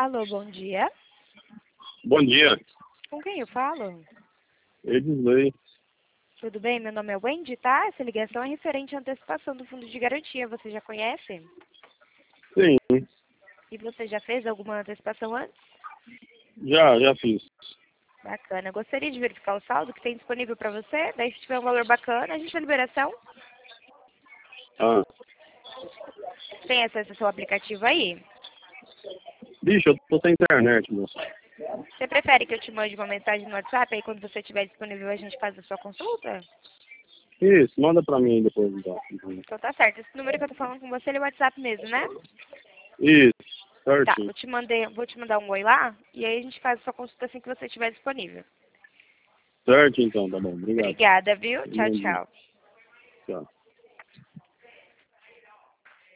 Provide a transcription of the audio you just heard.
Alô, bom dia. Bom dia, Com quem eu falo? Edisley. Tudo bem? Meu nome é Wendy, tá? Essa ligação é referente à antecipação do fundo de garantia. Você já conhece? Sim, E você já fez alguma antecipação antes? já fiz. Bacana. Gostaria de verificar o saldo que tem disponível para você? Daí, se tiver um valor bacana, a gente faz liberação. Ah, Tem acesso ao seu aplicativo aí? bicho, eu tô sem internet, moço. Você prefere que eu te mande uma mensagem no WhatsApp? Aí, quando você estiver disponível, a gente faz a sua consulta? Isso, manda pra mim depois, então. Então tá certo. Esse número que eu tô falando com você, ele é o WhatsApp mesmo, né? Isso, Tá, certinho. vou te mandar um oi lá, e aí a gente faz a sua consulta assim que você estiver disponível. Certo, então, tá bom. Obrigado. Obrigada, viu? Tchau, Bom dia. tchau. Tchau.